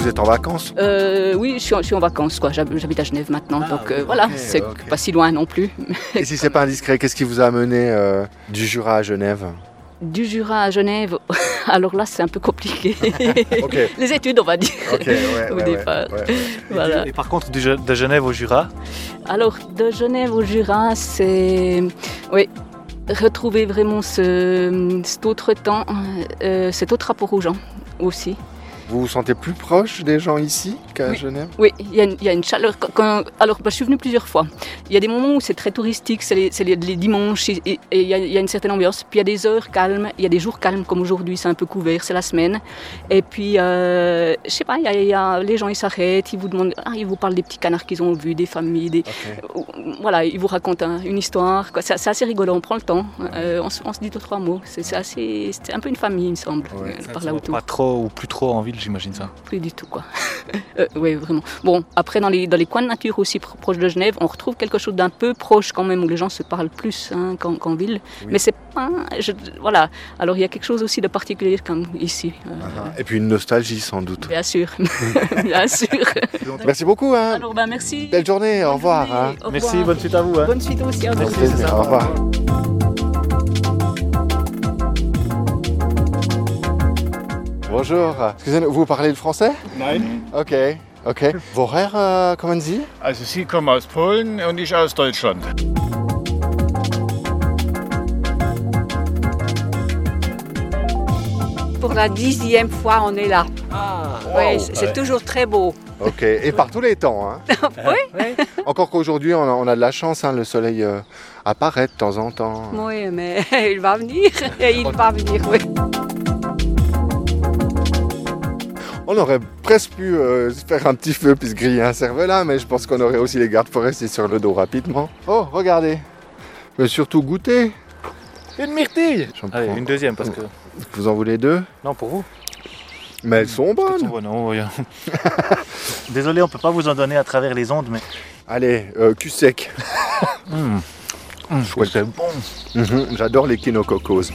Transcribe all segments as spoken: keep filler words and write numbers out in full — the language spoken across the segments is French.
vous êtes en vacances? euh, Oui, je suis, en, je suis en vacances, quoi. J'habite à Genève maintenant, ah, donc okay, euh, voilà, okay, c'est okay. Pas si loin non plus. Et si c'est pas indiscret, qu'est-ce qui vous a amené euh, du Jura à Genève? Du Jura à Genève, alors là c'est un peu compliqué. Okay. Les études, on va dire, okay, ouais, au ouais, départ. Ouais, ouais. Voilà. Et, et par contre, du, de Genève au Jura? Alors, de Genève au Jura, c'est... Oui. Retrouver vraiment ce, cet autre temps, euh, cet autre rapport aux gens aussi. Vous vous sentez plus proche des gens ici qu'à oui. Genève? Oui, il y, y a une chaleur. Quand, quand, alors, bah, je suis venue plusieurs fois. Il y a des moments où c'est très touristique, c'est les, c'est les, les dimanches, et il y, y a une certaine ambiance. Puis il y a des heures calmes, il y a des jours calmes, comme aujourd'hui, c'est un peu couvert, c'est la semaine. Et puis, euh, je sais pas, y a, y a, les gens ils s'arrêtent, ils vous demandent, ah, ils vous parlent des petits canards qu'ils ont vus, des familles, des, okay. euh, voilà, ils vous racontent hein, une histoire. Quoi. C'est, c'est assez rigolo, on prend le temps, euh, on, on se dit deux trois mots. C'est, c'est assez, c'est un peu une famille, il me semble, ouais, euh, ça, par ça là autour. Pas trop ou plus trop en ville, j'imagine ça. Plus du tout, quoi. euh, oui, vraiment. Bon, après, dans les, dans les coins de nature aussi pro- proches de Genève, on retrouve quelque chose d'un peu proche quand même, où les gens se parlent plus hein, qu'en, qu'en ville. Oui. Mais c'est pas... Je, voilà. Alors, il y a quelque chose aussi de particulier comme ici. Euh, uh-huh. Et puis une nostalgie, sans doute. Bien sûr. Bien sûr. Merci beaucoup. Hein. Alors, ben, merci. Belle journée, bonne au revoir. Journée, hein. au revoir. Merci, bonne suite à vous. Hein. Bonne suite aussi à vous. Merci, c'est ça. Au revoir. Bonjour. Excusez-moi, vous parlez le français? Nein. Ok, ok. Woher äh, kommen Sie? Also Sie kommen aus Polen und ich aus Deutschland. Pour la dixième fois, on est là. Ah, oui, wow. c'est ouais. toujours très beau. Ok, et par tous les temps. Hein. Oui. Encore qu'aujourd'hui, on a, on a de la chance, hein, le soleil euh, apparaît de temps en temps. Oui, mais il va venir, et il va venir, oui. On aurait presque pu euh, faire un petit feu puis se griller un cervelas, mais je pense qu'on aurait aussi les gardes forestiers sur le dos rapidement. Oh, regardez. Mais surtout goûter. Une myrtille. Allez, une deuxième parce que... Vous en voulez deux? Non, pour vous. Mais elles sont bonnes. Sont bonnes non, oui. Désolé, on ne peut pas vous en donner à travers les ondes, mais... Allez, euh, cul sec. mmh. Mmh, Chouette. C'est bon. Mmh, j'adore les quinococos.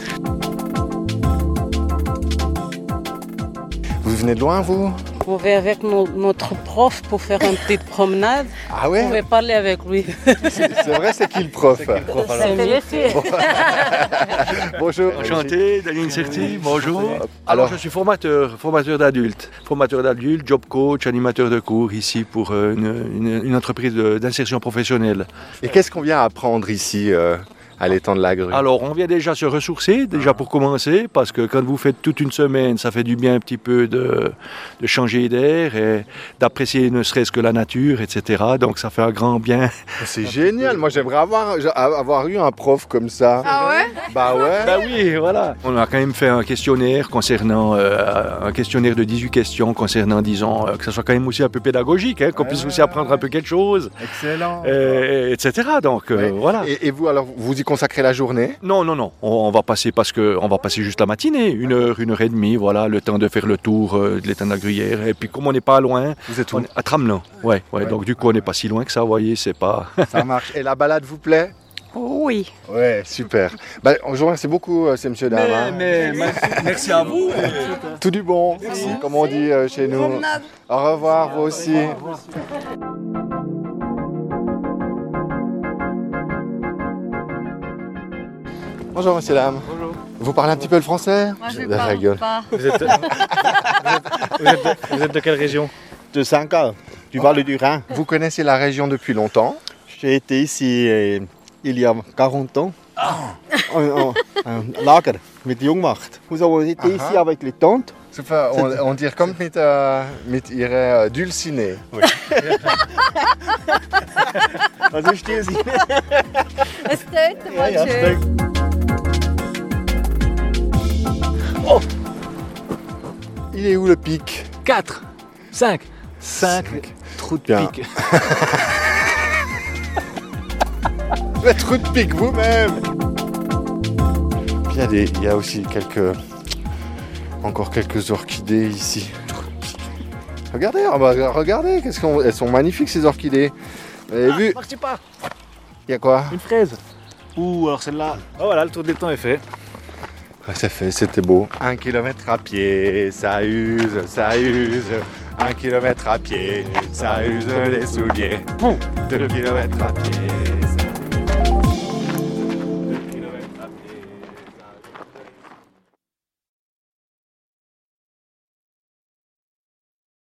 Vous venez de loin, vous? On va avec no- notre prof pour faire une petite promenade. Ah ouais? On va parler avec lui. C'est, c'est vrai, c'est qui le prof? C'est qui le prof alors? C'est Miffy. Bonjour. Enchanté, Daniel Serti, bonjour. Alors, Alors, je suis formateur, formateur d'adultes. Formateur d'adultes, job coach, animateur de cours ici pour euh, une, une, une entreprise de, d'insertion professionnelle. et qu'est-ce qu'on vient apprendre ici euh, à l'étang de la Grue? Alors, on vient déjà se ressourcer, déjà pour commencer, parce que quand vous faites toute une semaine, ça fait du bien un petit peu de, de changer d'air et d'apprécier ne serait-ce que la nature, et cetera. Donc, ça fait un grand bien. C'est génial. Moi, j'aimerais avoir, avoir eu un prof comme ça. Ah ouais? Bah ouais. Ben oui, voilà. On a quand même fait un questionnaire concernant, euh, un questionnaire de dix-huit questions concernant, disons, euh, que ça soit quand même aussi un peu pédagogique, hein, qu'on Ouais, puisse ouais, aussi apprendre ouais. un peu quelque chose, Excellent. euh, et cetera. Donc, euh, Ouais. voilà. Et, et vous, alors, vous y consacrez la journée? Non, non, non. On, on va passer parce que on va passer juste la matinée, une heure, une heure et demie, voilà, le temps de faire le tour euh, de l'étang de la Gruyère. Et puis comme on n'est pas loin, Vous êtes où? on est à Tramelin. Ouais, ouais, Ouais. Donc du coup, on n'est pas si loin que ça. Vous voyez, c'est pas. Ça marche. Et la balade vous plaît? Oui. Ouais, super. Bah, je vous remercie beaucoup, euh, ces messieurs dames. hein. mais merci à vous. Tout du bon, comme on dit euh, chez nous. Au revoir, vous aussi. Bonjour, messieurs dames. Bonjour. Vous parlez un petit peu le français? Moi, je J'ai ne la parle gueule. pas. Vous êtes, vous, êtes, vous, êtes de, vous êtes de quelle région? De Sanka, du Val du Rhin. Vous connaissez la région depuis longtemps? J'ai été ici euh, il y a quarante ans. En, en, en Lager mit Jungmacht. Nous avons été Aha. ici avec les tantes. Super, on, on dit comme mit, äh, mit ihrer Dulcinée. Was ist das? Es tönt mal Ja, ja, schön. Il est où le pic? quatre, cinq, cinq trous de Bien. pique. Le trou de pic vous-même. Puis il y a des, il y a aussi quelques, encore quelques orchidées ici. Regardez, ah bah, regardez, qu'est-ce qu'on, elles sont magnifiques ces orchidées. Vous avez vu? Partez pas. Il y a quoi? Une fraise. Ouh, alors celle-là. Oh voilà, le tour de l'étang est fait. Ouais, ça fait, c'était beau. Un kilomètre à pied, ça use, ça use. Un kilomètre à pied, ça use les souliers. Deux kilomètres à pied.